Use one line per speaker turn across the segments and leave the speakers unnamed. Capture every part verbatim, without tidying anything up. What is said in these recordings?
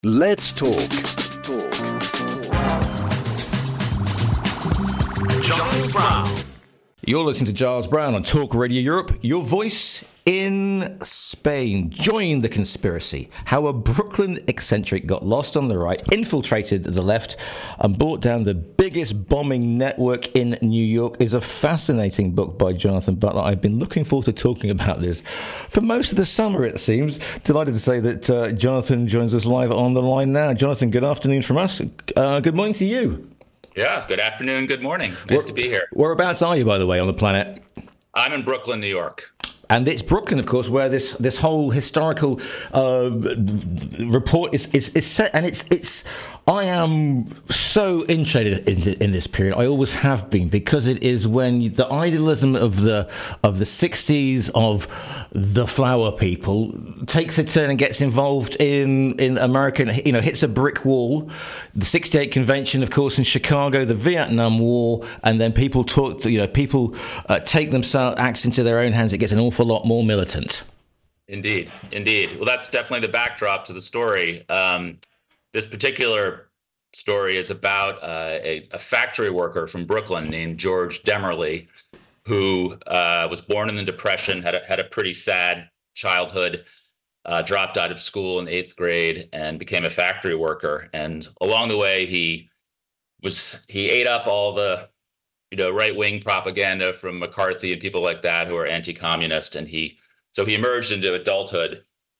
Let's talk. Talk.
Giles Brown.
You're listening to Giles Brown on Talk Radio Europe, your voice in Spain. Join the conspiracy. How a Brooklyn eccentric got lost on the right, infiltrated the left, and brought down the biggest bombing network in New York is a fascinating book by Jonathan Butler. I've been looking forward to talking about this for most of the summer, it seems. Delighted to say that uh, Jonathan joins us live on the line now. Jonathan, good afternoon from us. Uh, good morning to you.
Yeah, good afternoon, good morning. Nice
Where,
to be here.
Whereabouts are you, by the way, on the planet?
I'm in Brooklyn, New York.
And it's Brooklyn, of course, where this, this whole historical uh, report is, is, is set. And it's it's. I am so interested in, in this period. I always have been, because it is when the idealism of the of the sixties of the flower people takes a turn and gets involved in in American, you know, hits a brick wall. The sixty-eight convention, of course, in Chicago, the Vietnam War, and then people talk. You know, people uh, take themselves acts into their own hands. It gets an awful lot more militant.
Indeed, indeed. Well, that's definitely the backdrop to the story. Um, This particular story is about uh, a, a factory worker from Brooklyn named George Demerly, who uh, was born in the Depression, had a, had a pretty sad childhood, uh, dropped out of school in eighth grade, and became a factory worker. And along the way, he was he ate up all the you know right wing propaganda from McCarthy and people like that who are anti-communist. And he so he emerged into adulthood,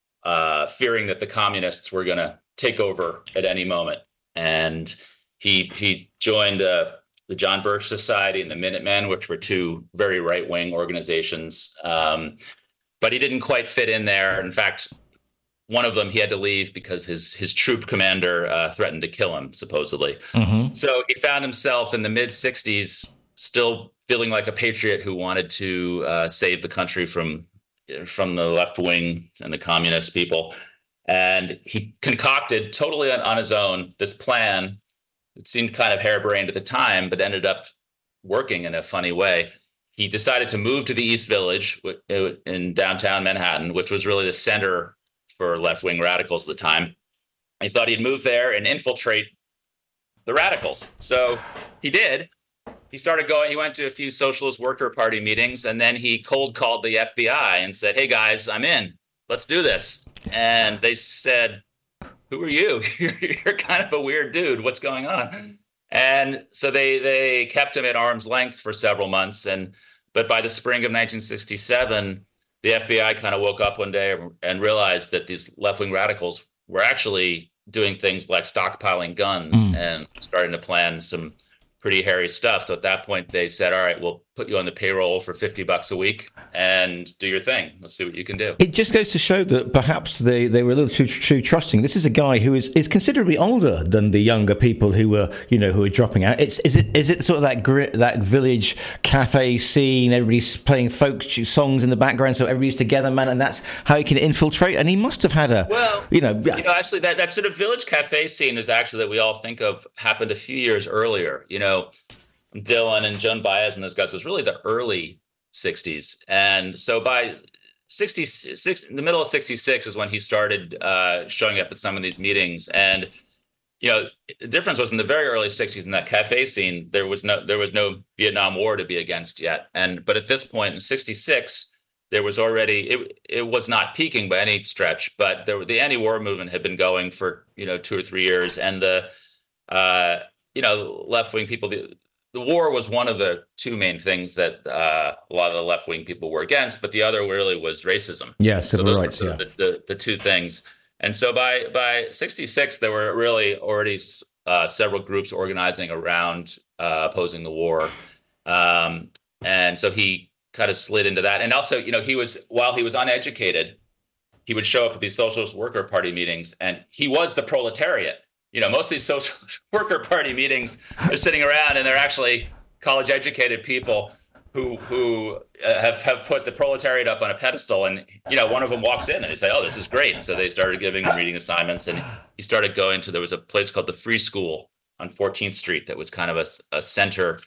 uh, fearing that the communists were going to take over at any moment. And he he joined uh, the John Birch Society and the Minutemen, which were two very right-wing organizations. Um, but he didn't quite fit in there. In fact, one of them, he had to leave because his his troop commander uh, threatened to kill him, supposedly. Mm-hmm. So he found himself in the mid-sixties still feeling like a patriot who wanted to uh, save the country from from the left wing and the communist people. And he concocted totally on, on his own this plan. It seemed kind of harebrained at the time, but ended up working in a funny way. He decided to move to the East Village in downtown Manhattan, which was really the center for left-wing radicals at the time. He thought he'd move there and infiltrate the radicals. So he did. He started going, he went to a few Socialist Worker Party meetings, and then he cold called the F B I and said, "Hey guys, I'm in. Let's do this." And they said, "Who are you? You're kind of a weird dude. What's going on?" And so they they kept him at arm's length for several months. And but by the spring of nineteen sixty-seven, the F B I kind of woke up one day and realized that these left-wing radicals were actually doing things like stockpiling guns mm. and starting to plan some pretty hairy stuff. So at that point, they said, "All right, we'll put you on the payroll for fifty bucks a week and do your thing. Let's see what you can do."
It just goes to show that perhaps they, they were a little too too trusting. This is a guy who is, is considerably older than the younger people who were, you know, who were dropping out. It's is it is it sort of that grit, that village cafe scene? Everybody's playing folk songs in the background, so everybody's together, man, and that's how he can infiltrate. And he must have had a,
well,
you know,
you know, actually that that sort of village cafe scene is actually that we all think of happened a few years earlier. You know, Dylan and Joan Baez and those guys was really the early sixties. And so by sixty-six, in the middle of sixty-six is when he started uh, showing up at some of these meetings. And, you know, the difference was in the very early sixties in that cafe scene, there was no there was no Vietnam War to be against yet. And but at this point in sixty-six, there was already it it was not peaking by any stretch, but there, the anti-war movement had been going for, you know, two or three years. And the, uh, you know, left-wing people, the, The war was one of the two main things that uh, a lot of the left-wing people were against, but the other really was racism.
Yeah, civil
so those
rights,
were
yeah.
The, the, the two things. And so by by sixty-six, there were really already uh, several groups organizing around uh, opposing the war. Um, and so he kind of slid into that. And also, you know, he was, while he was uneducated, he would show up at these Socialist Worker Party meetings, and he was the proletariat. You know, most of these Socialist Worker Party meetings, they're sitting around and they're actually college-educated people who who uh, have, have put the proletariat up on a pedestal. And, you know, one of them walks in and they say, "Oh, this is great." And so they started giving him reading assignments. And he started going to, there was a place called the Free School on fourteenth Street that was kind of a, a center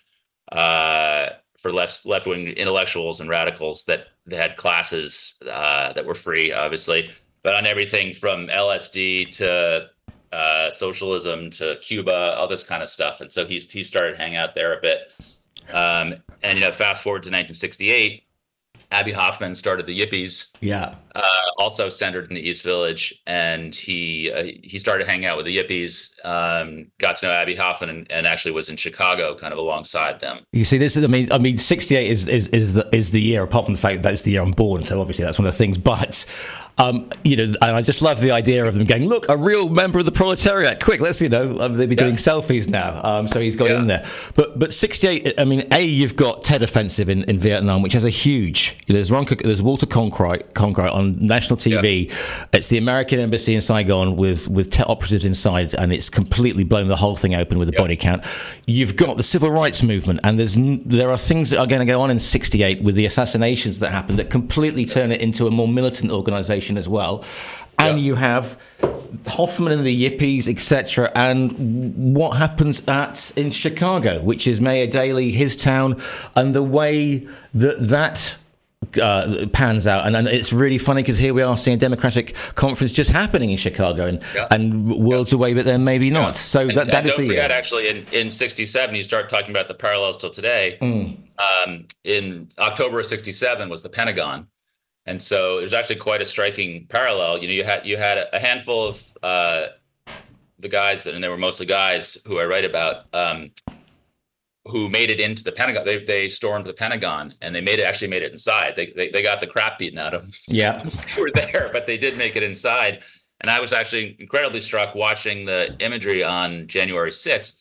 uh, for less left-wing intellectuals and radicals that they had classes uh, that were free, obviously, but on everything from L S D to uh, socialism to Cuba, all this kind of stuff. And so he's he started hanging out there a bit. Um, and you know, fast forward to nineteen sixty-eight, Abbie Hoffman started the Yippies.
Yeah.
Uh, also centered in the East Village, and he uh, he started hanging out with the Yippies. Um, got to know Abbie Hoffman, and, and actually was in Chicago, kind of alongside them.
You see, this is. I mean, I mean, sixty-eight is is is the is the year. Apart from the fact that it's the year I'm born, so obviously that's one of the things. But um, you know, and I just love the idea of them going, look, a real member of the proletariat. Quick, let's you know, um, they'll be doing yeah. selfies now. Um, so he's got yeah. in there. But but sixty-eight. I mean, a you've got Tet Offensive in, in Vietnam, which has a huge. You know, there's Ron, there's Walter Cronkite, Cronkite on national T V. Yeah. It's the American embassy in Saigon with with Tet operatives inside, and it's completely blown the whole thing open with a yep. body count. You've got the civil rights movement, and there's there are things that are going to go on in sixty-eight with the assassinations that happened that completely turn it into a more militant organisation as well. And yep. you have Hoffman and the Yippies, et cetera. And what happens at in Chicago, which is Mayor Daley, his town, and the way that that. Uh, pans out, and, and it's really funny because here we are seeing a Democratic conference just happening in Chicago, and yeah. and worlds yeah. away, but then maybe not. Yeah. So
and,
that that
and
is
don't
the
forget,
year.
Actually, in in sixty-seven, you start talking about the parallels till today. Mm. Um, in October of sixty-seven was the Pentagon, and so it was actually quite a striking parallel. You know, you had you had a handful of uh, the guys, that, and they were mostly guys who I write about. Um, who made it into the Pentagon. They they stormed the Pentagon, and they made it actually made it inside. They they, they got the crap beaten out of them.
Yeah.
They were there, but they did make it inside. And I was actually incredibly struck watching the imagery on January sixth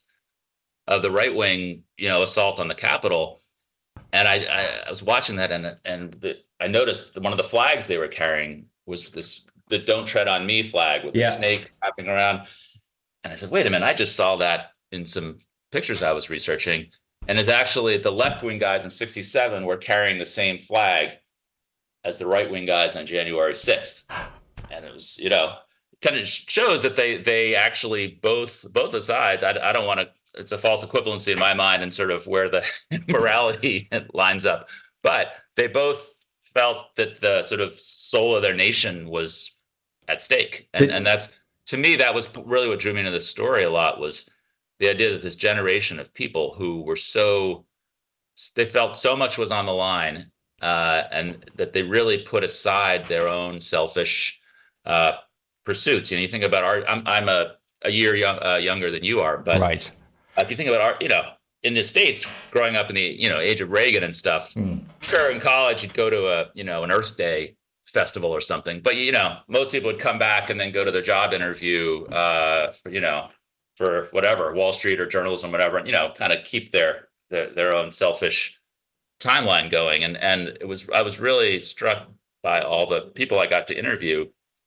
of the right wing, you know, assault on the Capitol. And I, I, I was watching that, and and the, I noticed that one of the flags they were carrying was this the "Don't Tread on Me" flag with
yeah.
the snake wrapping around. And I said, wait a minute, I just saw that in some pictures I was researching, and is actually the left-wing guys in sixty-seven were carrying the same flag as the right-wing guys on January sixth. And it was, you know, kind of shows that they they actually both both the sides, I, I don't want to, it's a false equivalency in my mind and sort of where the morality lines up, but they both felt that the sort of soul of their nation was at stake. And, and that's, to me, that was really what drew me into this story a lot, was the idea that this generation of people who were so, they felt so much was on the line, uh, and that they really put aside their own selfish uh, pursuits. You know, you think about art, I'm, I'm a, a year young, uh, younger than you are, but
right.
if you think about art, you know, in the States, growing up in the, you know, age of Reagan and stuff, mm. sure, in college, you'd go to a, you know, an Earth Day festival or something, but, you know, most people would come back and then go to their job interview, uh, for, you know, for whatever, Wall Street or journalism, whatever, and, you know, kind of keep their, their their own selfish timeline going. And and it was, I was really struck by all the people I got to interview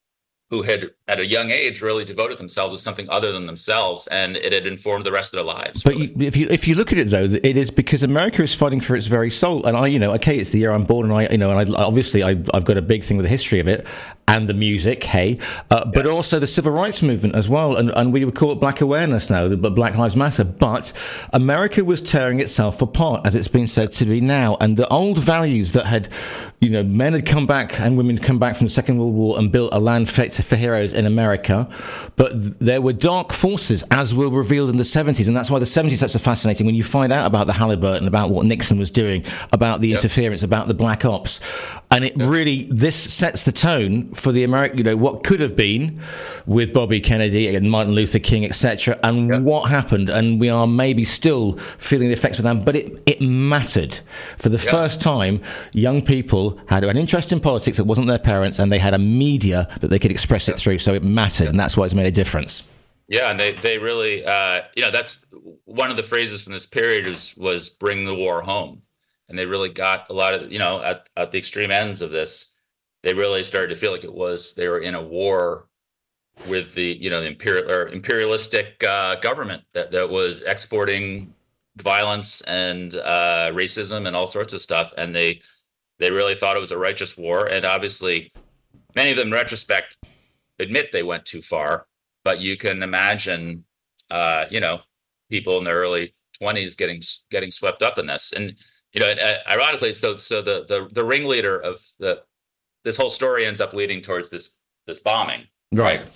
who had, at a young age, really devoted themselves to something other than themselves, and it had informed the rest of their lives.
But
really.
you, if you if you look at it, though, it is because America is fighting for its very soul. And I, you know, okay, it's the year I'm born, and I, you know, and I, obviously I, I've got a big thing with the history of it and the music, hey, uh, but yes. also the civil rights movement as well. And, and we would call it Black awareness now, but Black Lives Matter. But America was tearing itself apart, as it's been said to be now. And the old values that had, you know, men had come back and women had come back from the Second World War and built a land fit for heroes in America. But there were dark forces, as were revealed in the seventies. And that's why the seventies, that's so fascinating when you find out about the Halliburton, about what Nixon was doing, about the yep. interference, about the black ops. And it yep. really, this sets the tone for the American, you know, what could have been with Bobby Kennedy and Martin Luther King, et cetera, and yep. what happened. And we are maybe still feeling the effects of them, but it, it mattered. For the yep. first time, young people had an interest in politics that wasn't their parents, and they had a media that they could express it through. So it mattered, and that's why it's made a difference.
Yeah, and they, they really, uh, you know, that's one of the phrases from this period was, was bring the war home. And they really got a lot of, you know, at, at the extreme ends of this, they really started to feel like it was, they were in a war with the, you know, the imperial or imperialistic uh, government that, that was exporting violence and uh, racism and all sorts of stuff. And they, they really thought it was a righteous war. And obviously, many of them in retrospect admit they went too far, but you can imagine, uh, you know, people in their early twenties getting, getting swept up in this. And, you know, ironically, so so the, the the ringleader of the this whole story ends up leading towards this this bombing,
right?
right?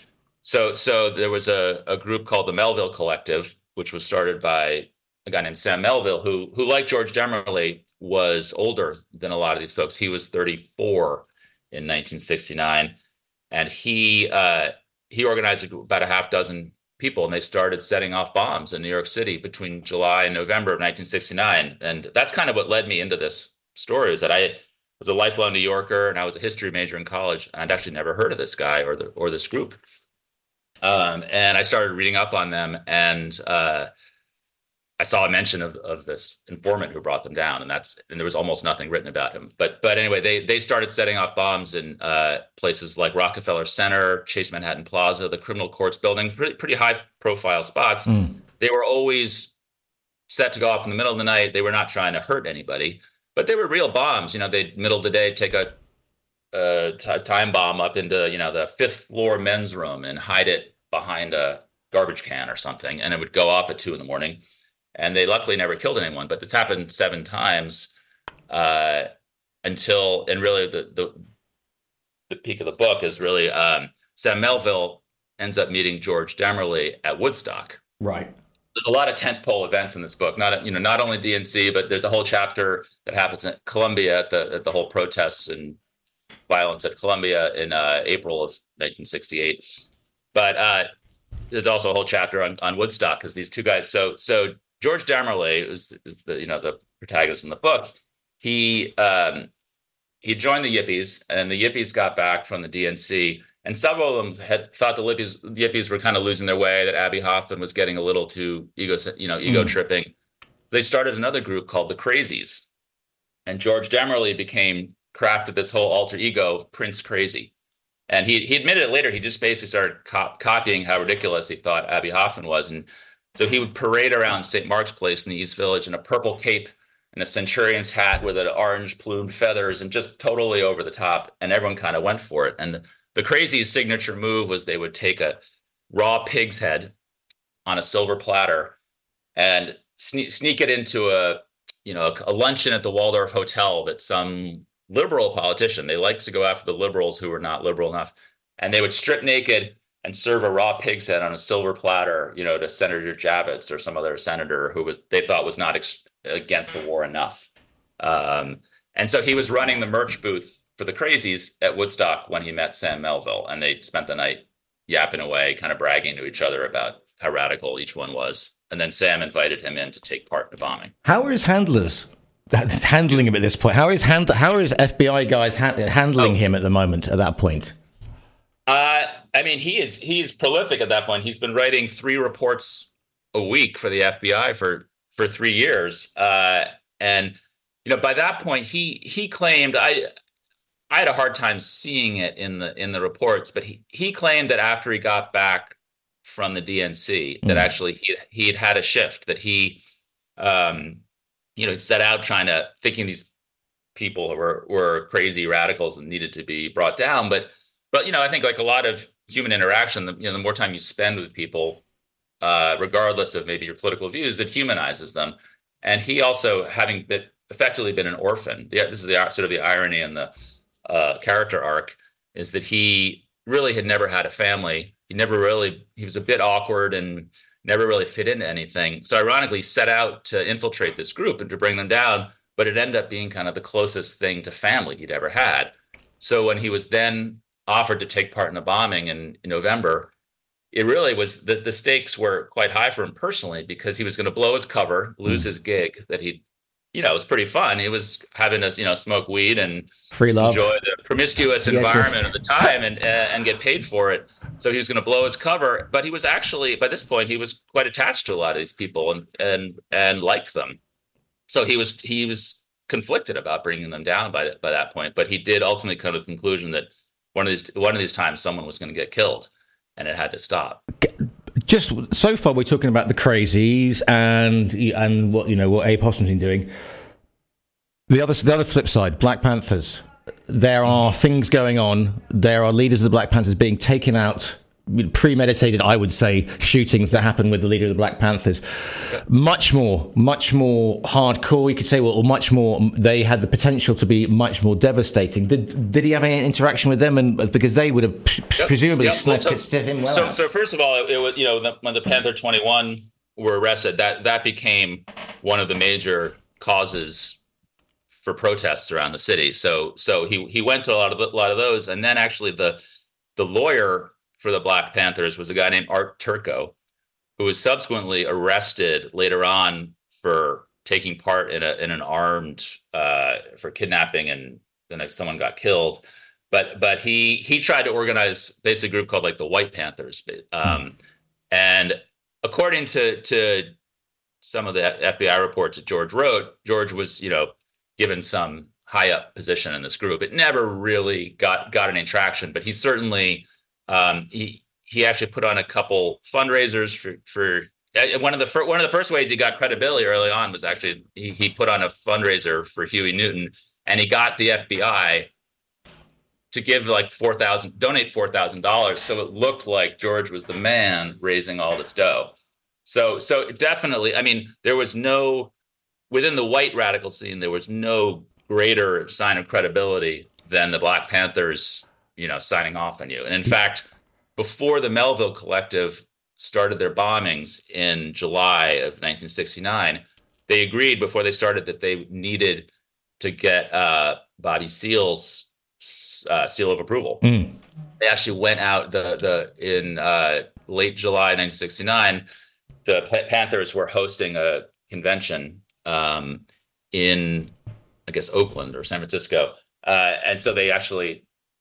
So, so there was a, a group called the Melville Collective, which was started by a guy named Sam Melville, who, who like George Demerly, was older than a lot of these folks. He was thirty-four in nineteen sixty-nine, and he uh, he organized about a half dozen people, and they started setting off bombs in New York City between July and November of nineteen sixty-nine. And that's kind of what led me into this story, is that I was a lifelong New Yorker, and I was a history major in college, and I'd actually never heard of this guy or the or this group. Um, and I started reading up on them, and uh, I saw a mention of, of this informant who brought them down, and that's and there was almost nothing written about him. But but anyway, they they started setting off bombs in uh, places like Rockefeller Center, Chase Manhattan Plaza, the Criminal Courts building, pretty pretty high profile spots. Mm. They were always set to go off in the middle of the night. They were not trying to hurt anybody, but they were real bombs. You know, they'd middle of the day take a, a t- time bomb up into, you know, the fifth floor men's room and hide it behind a garbage can or something, and it would go off at two in the morning. And they luckily never killed anyone, but this happened seven times uh, until, and really the, the the peak of the book is really um, Sam Melville ends up meeting George Demerly at Woodstock.
Right.
There's a lot of tentpole events in this book. Not you know not only D N C, but there's a whole chapter that happens at Columbia at the at the whole protests and violence at Columbia in uh, April of nineteen sixty-eight. But uh, there's also a whole chapter on, on Woodstock, because these two guys. So so. George Demerly is, is the you know the protagonist in the book. He um, he joined the Yippies, and the Yippies got back from the D N C, and several of them had thought the Yippies the Yippies were kind of losing their way, that Abbie Hoffman was getting a little too ego you know ego mm. tripping. They started another group called the Crazies, and George Demerly became crafted this whole alter ego of Prince Crazy, and he he admitted it later. He just basically started cop- copying how ridiculous he thought Abbie Hoffman was, and so he would parade around Saint Mark's Place in the East Village in a purple cape and a centurion's hat with an orange plumed feathers, and just totally over the top. And everyone kind of went for it. And the, the Crazy's signature move was they would take a raw pig's head on a silver platter and sne- sneak it into a, you know, a, a luncheon at the Waldorf Hotel that some liberal politician, they liked to go after the liberals who were not liberal enough. And they would strip naked and serve a raw pig's head on a silver platter, you know, to Senator Javits or some other senator who was they thought was not ex- against the war enough. Um, and so he was running the merch booth for the Crazies at Woodstock when he met Sam Melville, and they spent the night yapping away, kind of bragging to each other about how radical each one was. And then Sam invited him in to take part in the bombing.
How are his handlers handling him at this point? How is hand- how are his F B I guys ha- handling oh. him at the moment? At that point,
uh. I mean, he is he's prolific at that point. He's been writing three reports a week for the F B I for for three years, uh, and you know by that point he he claimed I I had a hard time seeing it in the in the reports, but he he claimed that after he got back from the D N C, mm. that actually he he had had a shift, that he um, you know set out trying to thinking these people were were crazy radicals and needed to be brought down, but but you know I think like a lot of human interaction, the, you know, the more time you spend with people, uh, regardless of maybe your political views, it humanizes them. And he also, having been effectively been an orphan, the, this is the sort of the irony in the uh, character arc, is that he really had never had a family. He never really, he was a bit awkward and never really fit into anything. So ironically, set out to infiltrate this group and to bring them down, but it ended up being kind of the closest thing to family he'd ever had. So when he was then offered to take part in a bombing in, in November, it really was the, the stakes were quite high for him personally, because he was going to blow his cover, lose mm. his gig that he, you know, it was pretty fun. He was having to, you know, smoke weed and
free love,
enjoy the promiscuous yes, environment yes. of the time, and uh, and get paid for it. So he was going to blow his cover, but he was actually by this point he was quite attached to a lot of these people and and and liked them. So he was he was conflicted about bringing them down by by that point, but he did ultimately come to the conclusion that One of these, one of these times, someone was going to get killed, and it had to stop.
Just so far, we're talking about the Crazies and and what you know what Abe Hoffman's been doing. The other, the other flip side, Black Panthers. There are things going on. There are leaders of the Black Panthers being taken out premeditated, I would say, shootings that happened with the leader of the Black Panthers. Much more, much more hardcore, you could say, well, or much more, they had the potential to be much more devastating. Did did he have any interaction with them? And because they would have p- yep. presumably
yep.
sniffed
well, so,
it him well.
So, so first of all, it, it was, you know, the, when the Panther twenty-one were arrested, that, that became one of the major causes for protests around the city. So, so he, he went to a lot of, a lot of those. And then actually the, the lawyer for the Black Panthers was a guy named Art Turco, who was subsequently arrested later on for taking part in a in an armed uh, for kidnapping, and then someone got killed. But but he he tried to organize basically a group called like the White Panthers, um, and according to to some of the F B I reports that George wrote, George was you know given some high up position in this group. It never really got got any traction, but he certainly. Um, he he actually put on a couple fundraisers for for one of the fir- one of the first ways he got credibility early on was actually he he put on a fundraiser for Huey Newton, and he got the F B I to give like four thousand donate four thousand dollars, so it looked like George was the man raising all this dough. So so definitely, I mean, there was no within the white radical scene, there was no greater sign of credibility than the Black Panthers. You know, signing off on you. And in fact, before the Melville Collective started their bombings in July of nineteen sixty-nine, they agreed before they started that they needed to get uh, Bobby Seale's uh, seal of approval. Mm. They actually went out the the in uh, late July nineteen sixty-nine. The Panthers were hosting a convention um, in, I guess, Oakland or San Francisco, uh, and so they actually.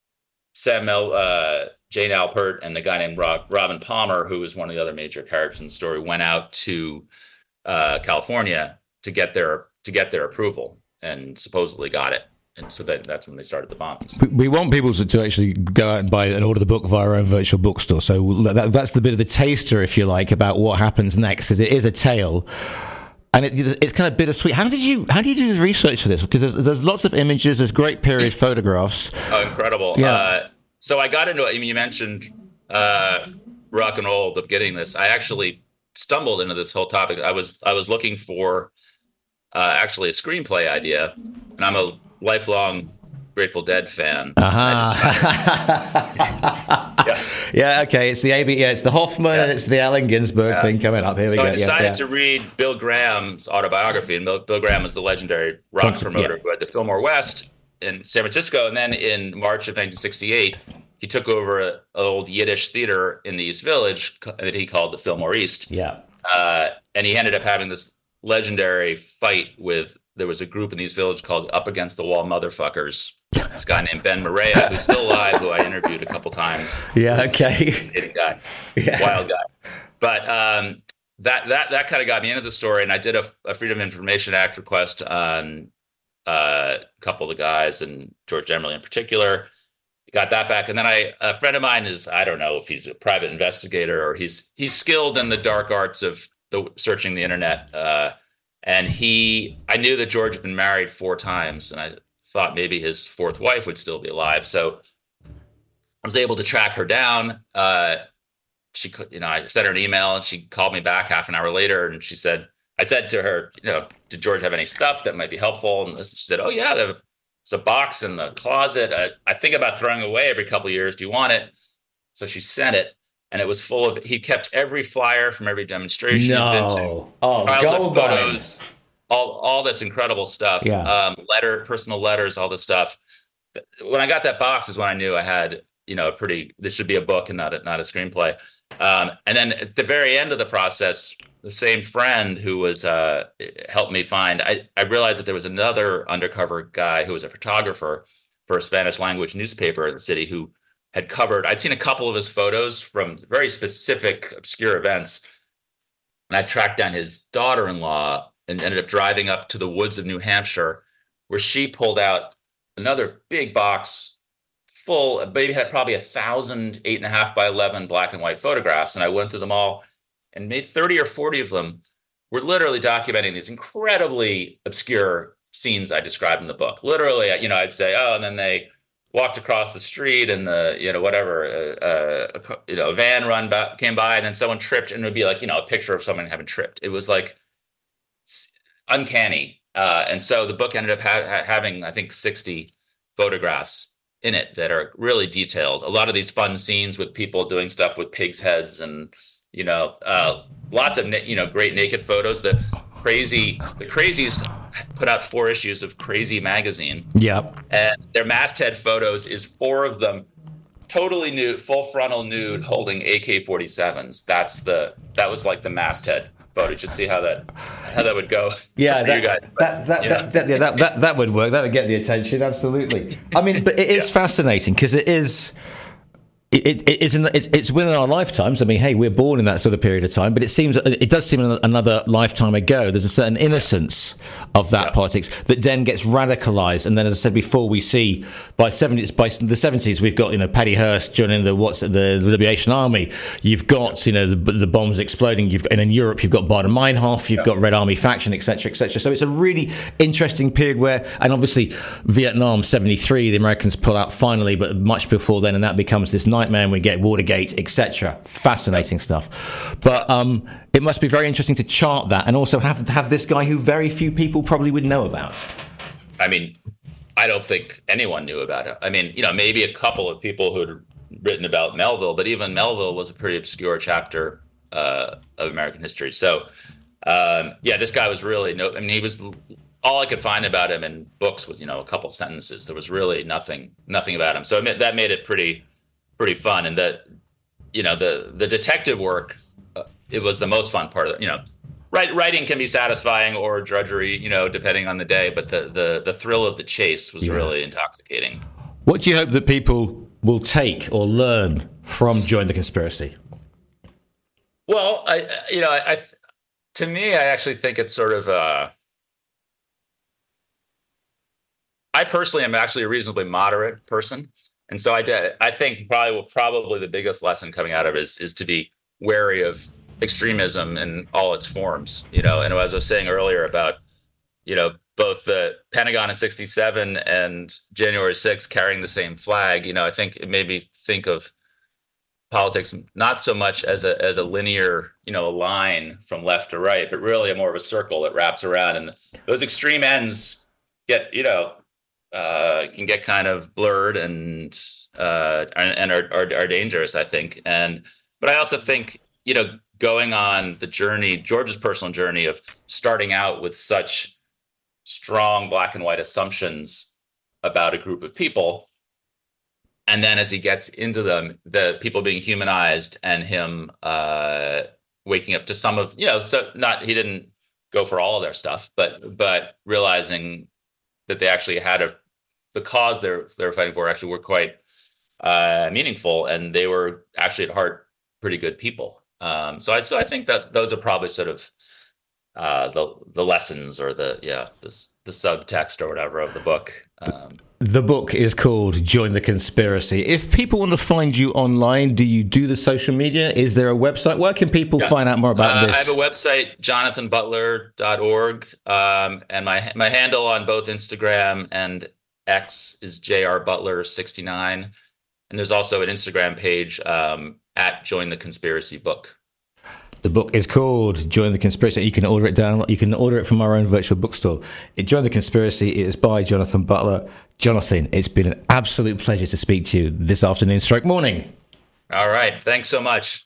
Sam Mel, uh, Jane Alpert, and the guy named Rob, Robin Palmer, who was one of the other major characters in the story, went out to uh, California to get their to get their approval, and supposedly got it. And so that, that's when they started the bombs.
We want people to, to actually go out and buy and order the book via our own virtual bookstore. So that, that's the bit of the taster, if you like, about what happens next, because it is a tale. And it, it's kind of bittersweet. How did you how did you do the research for this? Because there's, there's lots of images, there's great period photographs.
Oh, incredible! Yeah. Uh, so I got into it. I mean, you mentioned uh, rock and roll at the beginning of this. I actually stumbled into this whole topic. I was I was looking for uh, actually a screenplay idea, and I'm a lifelong Grateful Dead fan.
Uh-huh. yeah. yeah, okay. It's the A B. Yeah, it's the Hoffman yeah. and it's the Allen Ginsberg yeah. thing coming up. Here
so
we go.
I decided
yeah, yeah.
to read Bill Graham's autobiography, and Bill, Bill Graham was the legendary rock promoter yeah. who had the Fillmore West in San Francisco, and then in March of nineteen sixty-eight, he took over an old Yiddish theater in the East Village that he called the Fillmore East.
Yeah,
uh, and he ended up having this legendary fight with. There was a group in the East Village called Up Against the Wall Motherfuckers. This guy named Ben Maria, who's still alive, who I interviewed a couple times.
Yeah, okay.
Guy, yeah. Wild guy. But um, that that that kind of got me into the story, and I did a, a Freedom of Information Act request on uh, a couple of the guys, and George Demerly in particular. Got that back, and then I a friend of mine is I don't know if he's a private investigator or he's he's skilled in the dark arts of the searching the internet. Uh, And he, I knew that George had been married four times, and I thought maybe his fourth wife would still be alive. So I was able to track her down. Uh, she, you know, I sent her an email, and she called me back half an hour later, and she said, I said to her, you know, did George have any stuff that might be helpful? And she said, oh yeah, there's a box in the closet. I, I think about throwing it away every couple of years. Do you want it? So she sent it. And it was full of, he kept every flyer from every demonstration.
No. Oh, gold
photos, all, all this incredible stuff.
Yeah.
Um, letter, personal letters, all this stuff. When I got that box is when I knew I had, you know, a pretty, this should be a book and not a, not a screenplay. Um, and then at the very end of the process, the same friend who was, uh, helped me find, I, I realized that there was another undercover guy who was a photographer for a Spanish language newspaper in the city who had covered, I'd seen a couple of his photos from very specific obscure events. And I tracked down his daughter-in-law and ended up driving up to the woods of New Hampshire, where she pulled out another big box full, maybe had probably a thousand eight and a half by eleven black and white photographs. And I went through them all, and maybe thirty or forty of them were literally documenting these incredibly obscure scenes I described in the book. Literally, you know, I'd say, oh, and then they walked across the street and the, you know, whatever, uh, uh, you know, a van run by, came by and then someone tripped and it would be like, you know, a picture of someone having tripped. It was like uncanny. Uh, and so the book ended up ha- having, I think, sixty photographs in it that are really detailed. A lot of these fun scenes with people doing stuff with pigs' heads and, you know, uh, lots of, you know, great naked photos. The crazy, the Crazies put out four issues of Crazy magazine.
Yep.
And their masthead photos is four of them totally nude, full frontal nude, holding A K forty-sevens. That's the, that was like the masthead photo. You should see how that, how that would go.
Yeah, that,
you guys.
that, that,
Yeah.
that, that, yeah, that, that, that would work. That would get the attention. Absolutely. I mean, but it is yeah. fascinating because it is, It, it, it's, in, it's, it's within our lifetimes. I mean, hey, we're born in that sort of period of time, but it seems it does seem another lifetime ago. There's a certain innocence of that yeah. politics that then gets radicalized, and then, as I said before, we see by seventies, by the seventies, we've got you know Paddy Hearst joining the what's the, the Liberation Army. You've got you know the, the bombs exploding. You've and in Europe, you've got Baader Meinhof. You've yeah. got Red Army faction, et cetera, et cetera. So it's a really interesting period where, and obviously Vietnam seventy-three, the Americans pull out finally, but much before then, and that becomes this nightmare. And we get Watergate, et cetera. Fascinating stuff. But um, it must be very interesting to chart that and also have have this guy who very few people probably would know about.
I mean, I don't think anyone knew about it. I mean, you know, maybe a couple of people who had written about Melville, but even Melville was a pretty obscure chapter uh, of American history. So, um, yeah, this guy was really no. I mean, he was. All I could find about him in books was, you know, a couple sentences. There was really nothing, nothing about him. So it, that made it pretty. pretty fun. And that, you know, the the detective work, uh, it was the most fun part of it. You know, write, writing can be satisfying or drudgery, you know, depending on the day, but the the, the thrill of the chase was yeah. really intoxicating.
What do you hope that people will take or learn from Join the Conspiracy?
Well, I, you know, I, I to me, I actually think it's sort of uh I personally am actually a reasonably moderate person. And so I did, I think probably probably the biggest lesson coming out of it is, is to be wary of extremism in all its forms, you know, and as I was saying earlier about, you know, both the Pentagon in sixty-seven and January sixth carrying the same flag, you know, I think it made me think of politics not so much as a as a linear, you know, a line from left to right, but really a more of a circle that wraps around. And those extreme ends get, you know, Uh, can get kind of blurred and uh, and, and are, are are dangerous, I think. And but I also think, you know, going on the journey, George's personal journey of starting out with such strong black and white assumptions about a group of people, and then as he gets into them, the people being humanized and him uh, waking up to some of, you know, so not he didn't go for all of their stuff, but but realizing that they actually had a the cause they're they're fighting for actually were quite uh, meaningful, and they were actually at heart pretty good people. Um, so I so I think that those are probably sort of uh, the the lessons or the yeah the the subtext or whatever of the book. Um,
the book is called Join the Conspiracy. If people want to find you online, do you do the social media? Is there a website? Where can people yeah. find out more about
uh,
this?
I have a website, jonathan butler dot org, um, and my my handle on both Instagram and X is J R Butler sixty-nine, and there's also an Instagram page um, at Join the Conspiracy Book.
The book is called Join the Conspiracy. You can order it down. You can order it from our own virtual bookstore. It, Join the Conspiracy. It is by Jonathan Butler. Jonathan, it's been an absolute pleasure to speak to you this afternoon, stroke morning.
All right. Thanks so much.